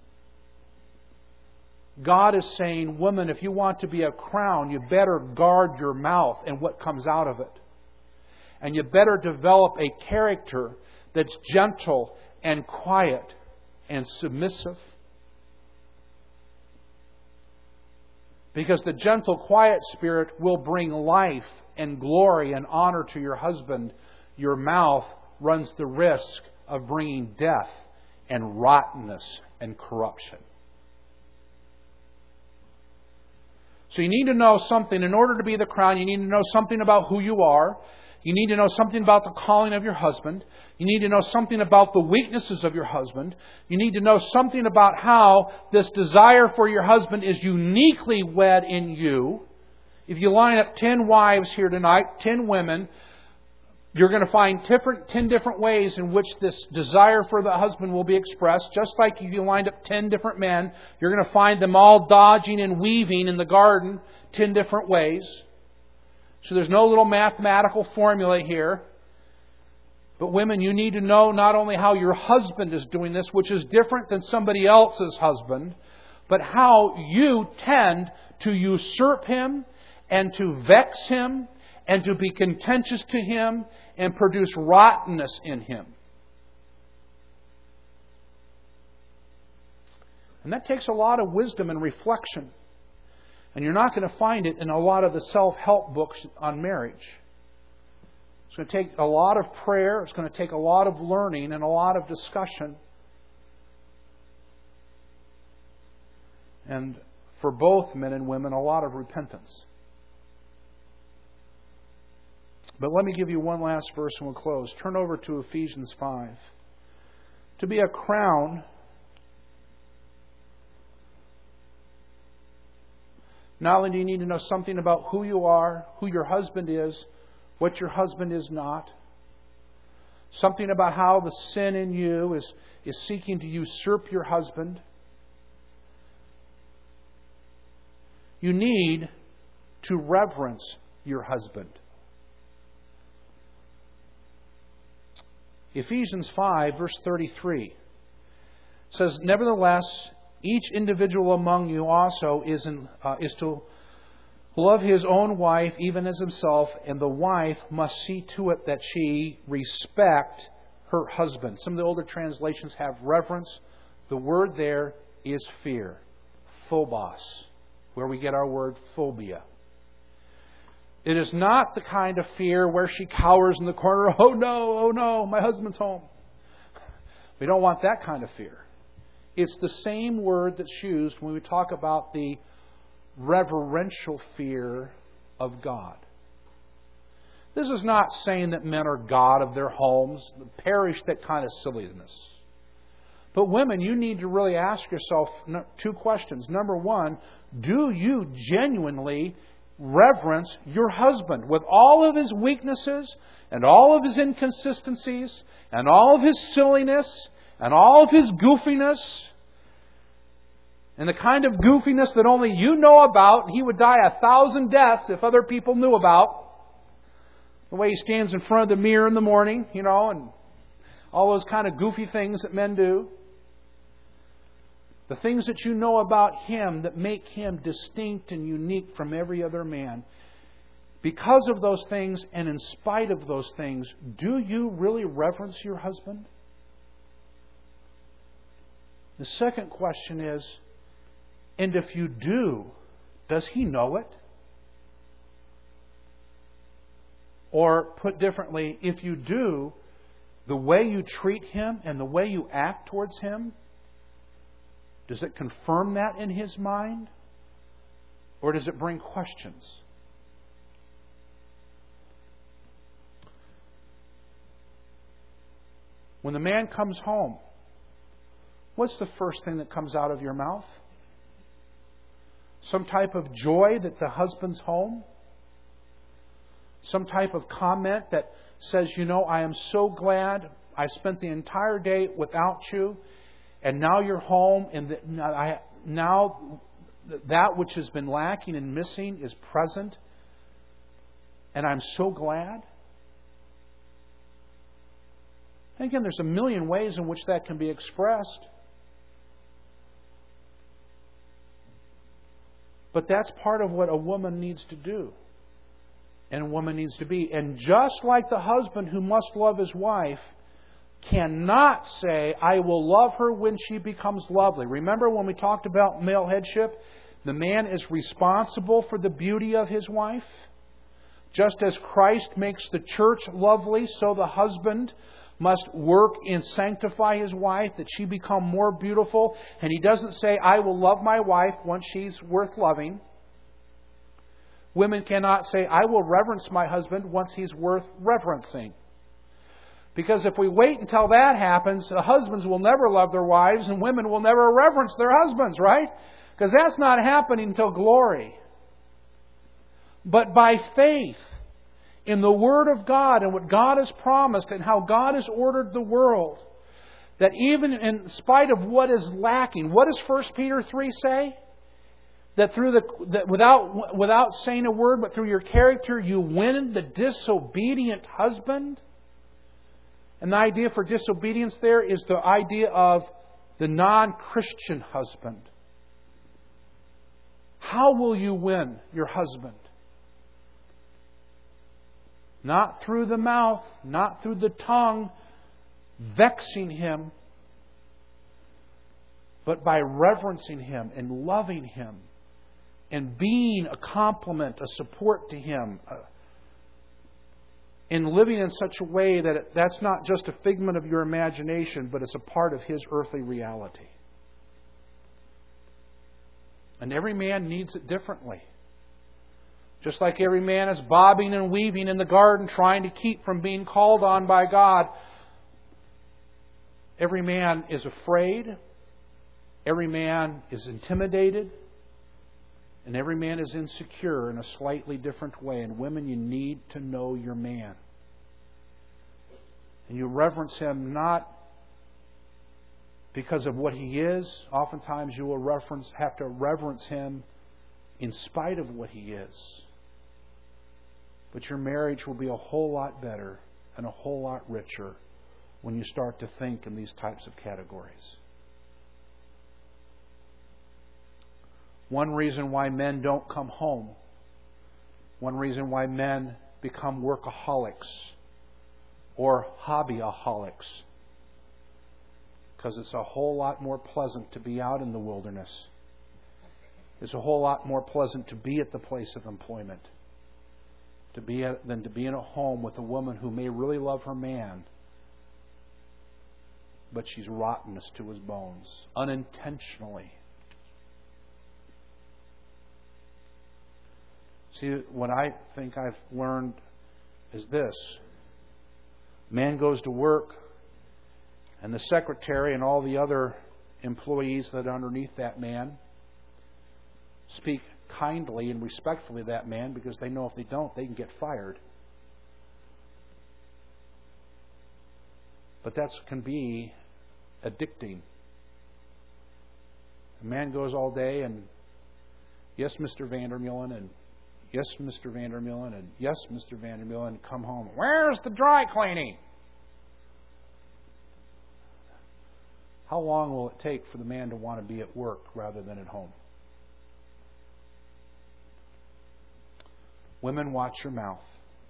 God is saying, woman, if you want to be a crown, you better guard your mouth and what comes out of it. And you better develop a character that's gentle and quiet and submissive. Because the gentle, quiet spirit will bring life and glory and honor to your husband. Your mouth runs the risk of bringing death and rottenness and corruption. So you need to know something. In order to be the crown, you need to know something about who you are. You need to know something about the calling of your husband. You need to know something about the weaknesses of your husband. You need to know something about how this desire for your husband is uniquely wed in you. If you line up 10 wives here tonight, 10 women, you're going to find 10 different ways in which this desire for the husband will be expressed. Just like if you lined up 10 different men, you're going to find them all dodging and weaving in the garden 10 different ways. So there's no little mathematical formula here. But women, you need to know not only how your husband is doing this, which is different than somebody else's husband, but how you tend to usurp him and to vex him and to be contentious to him and produce rottenness in him. And that takes a lot of wisdom and reflection. And you're not going to find it in a lot of the self-help books on marriage. It's going to take a lot of prayer. It's going to take a lot of learning and a lot of discussion. And for both men and women, a lot of repentance. But let me give you one last verse and we'll close. Turn over to Ephesians 5. To be a crown, not only do you need to know something about who you are, who your husband is, what your husband is not, something about how the sin in you is seeking to usurp your husband. You need to reverence your husband. Ephesians 5, verse 33 says, nevertheless, each individual among you also is to love his own wife even as himself, and the wife must see to it that she respect her husband. Some of the older translations have reverence. The word there is fear. Phobos, where we get our word phobia. It is not the kind of fear where she cowers in the corner, oh no, my husband's home. We don't want that kind of fear. It's the same word that's used when we talk about the reverential fear of God. This is not saying that men are God of their homes. Perish that kind of silliness. But women, you need to really ask yourself 2 questions. Number 1, do you genuinely reverence your husband with all of his weaknesses and all of his inconsistencies and all of his silliness and all of his goofiness? And the kind of goofiness that only you know about, and he would die 1,000 deaths if other people knew about. The way he stands in front of the mirror in the morning, and all those kind of goofy things that men do. The things that you know about him that make him distinct and unique from every other man. Because of those things and in spite of those things, do you really reverence your husband? The second question is, and if you do, does he know it? Or put differently, if you do, the way you treat him and the way you act towards him, does it confirm that in his mind? Or does it bring questions? When the man comes home, what's the first thing that comes out of your mouth? Some type of joy that the husband's home? Some type of comment that says, I am so glad I spent the entire day without you, and now you're home, and now that which has been lacking and missing is present, and I'm so glad. And again, there's a million ways in which that can be expressed. But that's part of what a woman needs to do. And a woman needs to be. And just like the husband who must love his wife cannot say, I will love her when she becomes lovely. Remember when we talked about male headship? The man is responsible for the beauty of his wife. Just as Christ makes the church lovely, so the husband must work and sanctify his wife, that she become more beautiful. And he doesn't say, I will love my wife once she's worth loving. Women cannot say, I will reverence my husband once he's worth reverencing. Because if we wait until that happens, the husbands will never love their wives and women will never reverence their husbands, right? Because that's not happening until glory. But by faith in the Word of God and what God has promised and how God has ordered the world, that even in spite of what is lacking, what does 1 Peter 3 say? That without saying a word, but through your character, you win the disobedient husband. And the idea for disobedience there is the idea of the non-Christian husband. How will you win your husband? Not through the mouth, not through the tongue, vexing him, but by reverencing him and loving him and being a complement, a support to him, and living in such a way that that's not just a figment of your imagination, but it's a part of his earthly reality. And every man needs it differently. Just like every man is bobbing and weaving in the garden trying to keep from being called on by God, every man is afraid, every man is intimidated, and every man is insecure in a slightly different way. And women, you need to know your man. And you reverence him not because of what he is. Oftentimes you will have to reverence him in spite of what he is. But your marriage will be a whole lot better and a whole lot richer when you start to think in these types of categories. One reason why men don't come home, one reason why men become workaholics or hobbyaholics, because it's a whole lot more pleasant to be out in the wilderness. It's a whole lot more pleasant to be at the place of employment than to be in a home with a woman who may really love her man, but she's rottenness to his bones, unintentionally. See, what I think I've learned is this. Man goes to work, and the secretary and all the other employees that are underneath that man speak kindly and respectfully to that man, because they know if they don't, they can get fired. But that can be addicting. The man goes all day and, yes, Mr. Vandermeulen, and yes, Mr. Vandermeulen, and yes, Mr. Vandermeulen, come home. Where's the dry cleaning? How long will it take for the man to want to be at work rather than at home? Women, watch your mouth.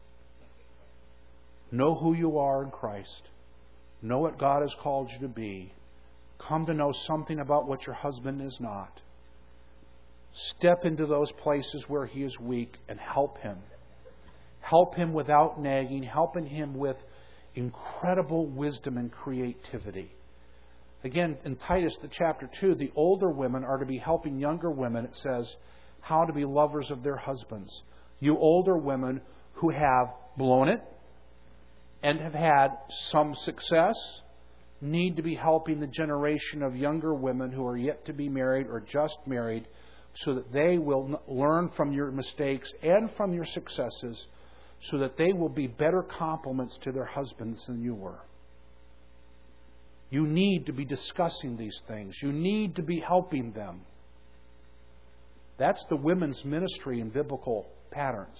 Know who you are in Christ. Know what God has called you to be. Come to know something about what your husband is not. Step into those places where he is weak and help him. Help him without nagging. Helping him with incredible wisdom and creativity. Again, in Titus, the chapter 2, the older women are to be helping younger women, it says, how to be lovers of their husbands. You older women who have blown it and have had some success need to be helping the generation of younger women who are yet to be married or just married so that they will learn from your mistakes and from your successes so that they will be better complements to their husbands than you were. You need to be discussing these things. You need to be helping them. That's the women's ministry in biblical patterns.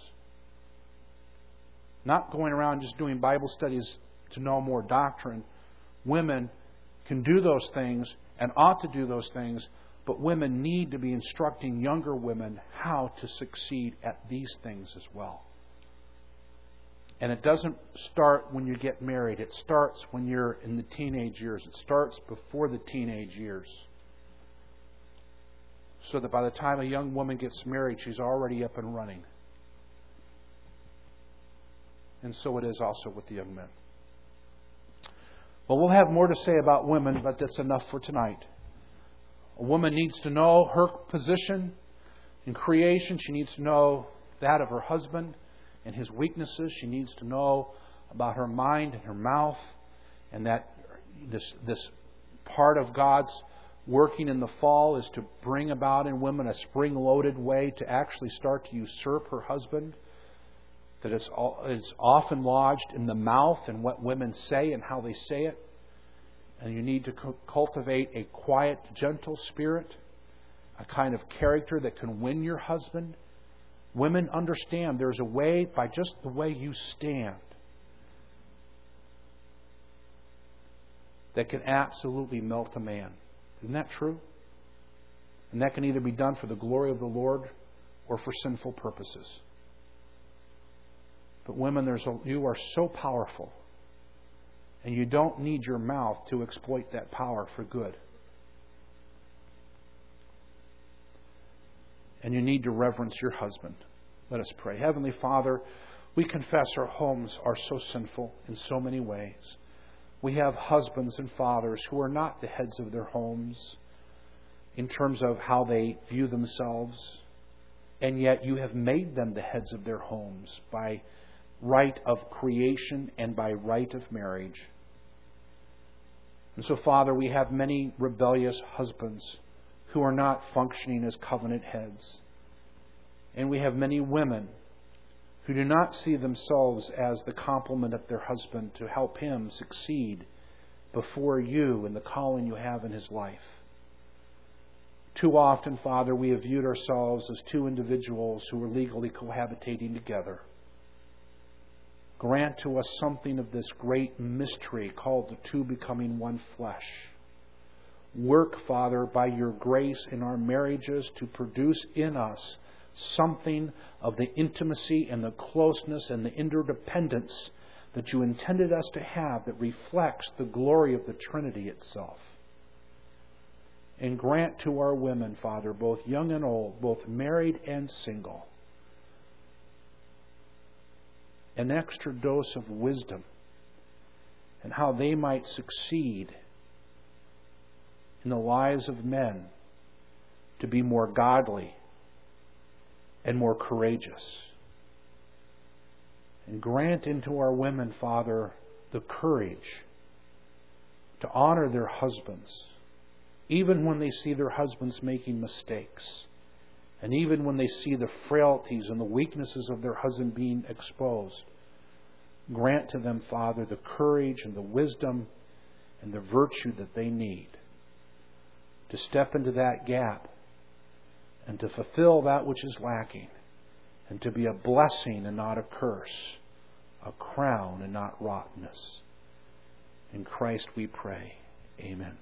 Not going around just doing Bible studies to know more doctrine. Women can do those things and ought to do those things, but women need to be instructing younger women how to succeed at these things as well. And it doesn't start when you get married. It starts when you're in the teenage years. It starts before the teenage years. So that by the time a young woman gets married, she's already up and running. And so it is also with the young men. Well, we'll have more to say about women, but that's enough for tonight. A woman needs to know her position in creation. She needs to know that of her husband and his weaknesses. She needs to know about her mind and her mouth, and that this part of God's working in the fall is to bring about in women a spring-loaded way to actually start to usurp her husband. That it's often lodged in the mouth and what women say and how they say it. And you need to cultivate a quiet, gentle spirit, a kind of character that can win your husband. Women understand there's a way, by just the way you stand, that can absolutely melt a man. Isn't that true? And that can either be done for the glory of the Lord or for sinful purposes. But women, you are so powerful. And you don't need your mouth to exploit that power for good. And you need to reverence your husband. Let us pray. Heavenly Father, we confess our homes are so sinful in so many ways. We have husbands and fathers who are not the heads of their homes in terms of how they view themselves. And yet you have made them the heads of their homes by right of creation and by right of marriage. And so, Father, we have many rebellious husbands who are not functioning as covenant heads. And we have many women who do not see themselves as the complement of their husband to help him succeed before you in the calling you have in his life. Too often, Father, we have viewed ourselves as two individuals who are legally cohabitating together. Grant to us something of this great mystery called the two becoming one flesh. Work, Father, by your grace in our marriages to produce in us something of the intimacy and the closeness and the interdependence that you intended us to have that reflects the glory of the Trinity itself. And grant to our women, Father, both young and old, both married and single, an extra dose of wisdom and how they might succeed in the lives of men to be more godly and more courageous. And grant into our women, Father, the courage to honor their husbands, even when they see their husbands making mistakes, and even when they see the frailties and the weaknesses of their husband being exposed. Grant to them, Father, the courage and the wisdom and the virtue that they need to step into that gap and to fulfill that which is lacking, and to be a blessing and not a curse, a crown and not rottenness. In Christ we pray. Amen.